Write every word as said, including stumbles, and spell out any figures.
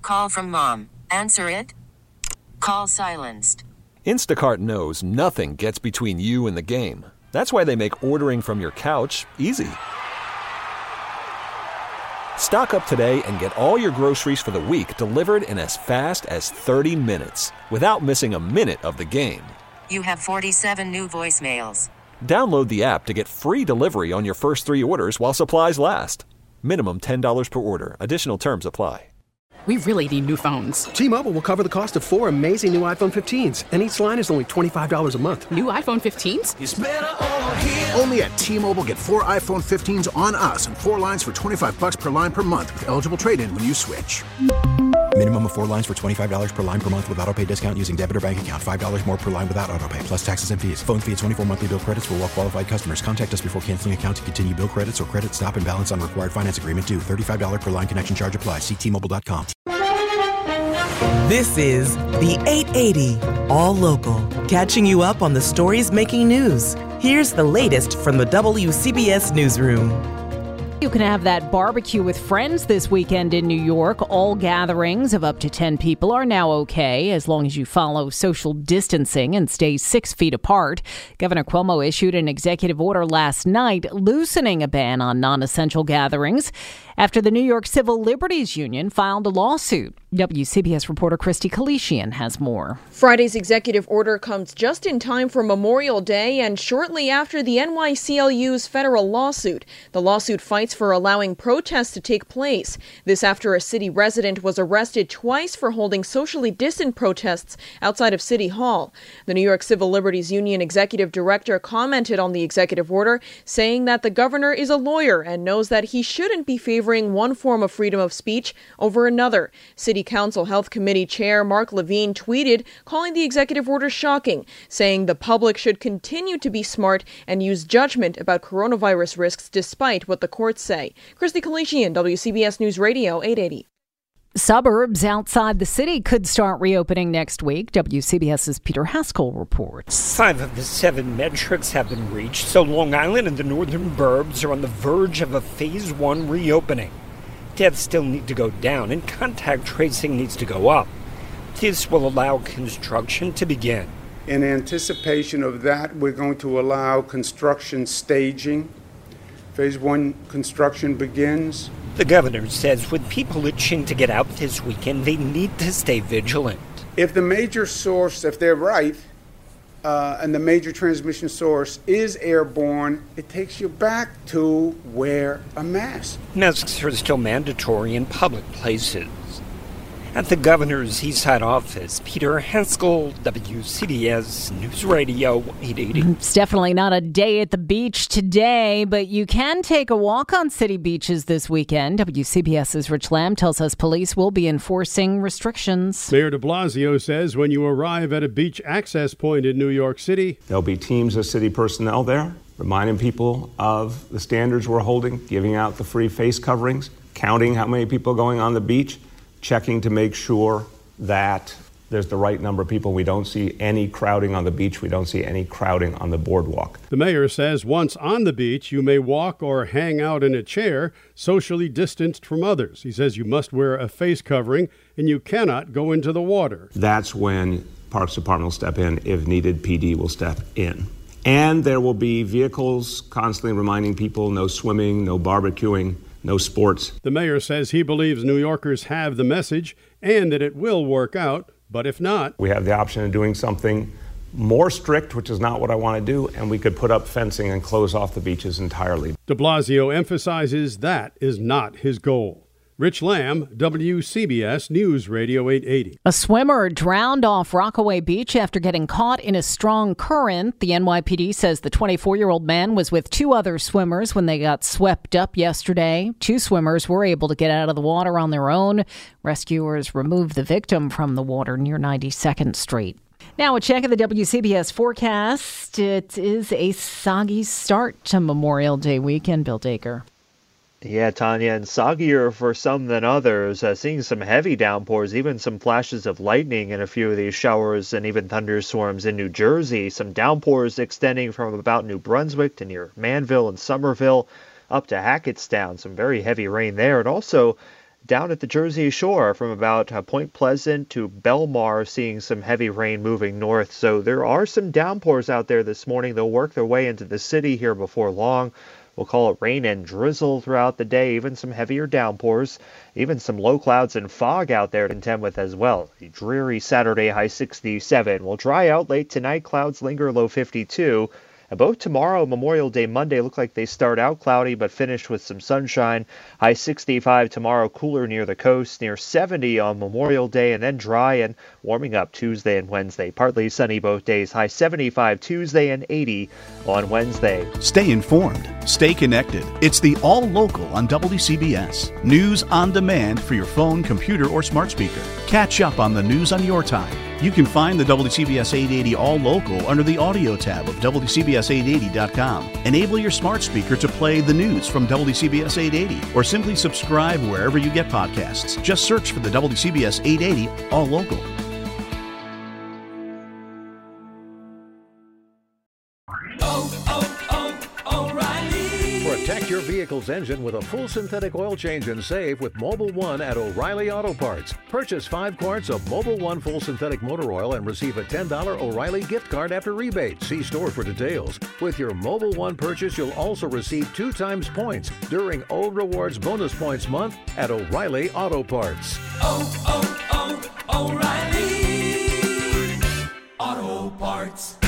Call from mom. Answer it. Call silenced. Instacart knows nothing gets between you and the game. That's why they make ordering from your couch easy. Stock up today and get all your groceries for the week delivered in as fast as thirty minutes without missing a minute of the game. You have forty-seven new voicemails. Download the app to get free delivery on your first three orders while supplies last. Minimum ten dollars per order. Additional terms apply. We really need new phones. T-Mobile will cover the cost of four amazing new iPhone fifteens, and each line is only twenty-five dollars a month. New iPhone fifteens? It's better over here. Only at T-Mobile, get four iPhone fifteens on us and four lines for twenty-five bucks per line per month with eligible trade-in when you switch. Minimum of four lines for twenty-five dollars per line per month with autopay discount using debit or bank account. five dollars more per line without autopay, plus taxes and fees. Phone fee at twenty-four monthly bill credits for well-qualified customers. Contact us before canceling account to continue bill credits or credit stop and balance on required finance agreement due. thirty-five dollars per line connection charge applies. See T Mobile dot com. This is the eight eighty All Local, catching you up on the stories making news. Here's the latest from the W C B S Newsroom. You can have that barbecue with friends this weekend in New York. All gatherings of up to ten people are now okay as long as you follow social distancing and stay six feet apart. Governor Cuomo issued an executive order last night loosening a ban on non-essential gatherings after the New York Civil Liberties Union filed a lawsuit. W C B S reporter Christy Kalishian has more. Friday's executive order comes just in time for Memorial Day and shortly after the N Y C L U's federal lawsuit. The lawsuit fights for allowing protests to take place. This after a city resident was arrested twice for holding socially distant protests outside of City Hall. The New York Civil Liberties Union executive director commented on the executive order, saying that the governor is a lawyer and knows that he shouldn't be favoring one form of freedom of speech over another. City Council Health Committee Chair Mark Levine tweeted, calling the executive order shocking, saying the public should continue to be smart and use judgment about coronavirus risks despite what the courts say. Christy Kalishian, W C B S News Radio, eight eighty. Suburbs outside the city could start reopening next week. WCBS's Peter Haskell reports. Five of the seven metrics have been reached, so Long Island and the northern burbs are on the verge of a phase one reopening. Deaths still need to go down and contact tracing needs to go up. This will allow construction to begin. In anticipation of that, we're going to allow construction staging. Phase one construction begins. The governor says with people itching to get out this weekend, they need to stay vigilant. If the major source, if they're right, uh, and the major transmission source is airborne, it takes you back to wear a mask. Masks are still mandatory in public places. At the governor's Eastside office, Peter Haskell, W C B S News Radio eight eighty. It's definitely not a day at the beach today, but you can take a walk on city beaches this weekend. WCBS's Rich Lamb tells us police will be enforcing restrictions. Mayor de Blasio says when you arrive at a beach access point in New York City, there'll be teams of city personnel there, reminding people of the standards we're holding, giving out the free face coverings, counting how many people are going on the beach, checking to make sure that there's the right number of people. We don't see any crowding on the beach. We don't see any crowding on the boardwalk. The mayor says once on the beach, you may walk or hang out in a chair, socially distanced from others. He says you must wear a face covering and you cannot go into the water. That's when Parks Department will step in. If needed, P D will step in. And there will be vehicles constantly reminding people no swimming, no barbecuing, no sports. The mayor says he believes New Yorkers have the message and that it will work out, but if not, we have the option of doing something more strict, which is not what I want to do, and we could put up fencing and close off the beaches entirely. De Blasio emphasizes that is not his goal. Rich Lamb, W C B S News Radio eight eighty. A swimmer drowned off Rockaway Beach after getting caught in a strong current. The N Y P D says the twenty-four-year-old man was with two other swimmers when they got swept up yesterday. Two swimmers were able to get out of the water on their own. Rescuers removed the victim from the water near ninety-second Street. Now, a check of the W C B S forecast. It is a soggy start to Memorial Day weekend, Bill Dacre. Yeah, Tanya, and soggier for some than others, uh, seeing some heavy downpours, even some flashes of lightning in a few of these showers and even thunderstorms in New Jersey. Some downpours extending from about New Brunswick to near Manville and Somerville up to Hackettstown. Some very heavy rain there. And also Down at the Jersey Shore from about uh, Point Pleasant to Belmar, seeing some heavy rain moving north. So there are some downpours out there this morning. They'll work their way into the city here before long. We'll call it rain and drizzle throughout the day, even some heavier downpours, even some low clouds and fog out there to contend with as well. A dreary Saturday, high sixty-seven. Will dry out late tonight. Clouds linger, low fifty-two. And both tomorrow and Memorial Day Monday look like they start out cloudy but finish with some sunshine. High sixty-five tomorrow, cooler near the coast, near seventy on Memorial Day, and then dry and warming up Tuesday and Wednesday. Partly sunny both days. High seventy-five Tuesday and eighty on Wednesday. Stay informed. Stay connected. It's the All Local on W C B S. News on demand for your phone, computer, or smart speaker. Catch up on the news on your time. You can find the W C B S eight eighty All Local under the audio tab of W C B S eight eighty dot com. Enable your smart speaker to play the news from W C B S eight eighty or simply subscribe wherever you get podcasts. Just search for the W C B S eight eighty All Local. Protect your vehicle's engine with a full synthetic oil change and save with Mobil one at O'Reilly Auto Parts. Purchase five quarts of Mobil one full synthetic motor oil and receive a ten dollars O'Reilly gift card after rebate. See store for details. With your Mobil one purchase, you'll also receive two times points during O Rewards Bonus Points Month at O'Reilly Auto Parts. Oh, oh, oh, O'Reilly Auto Parts.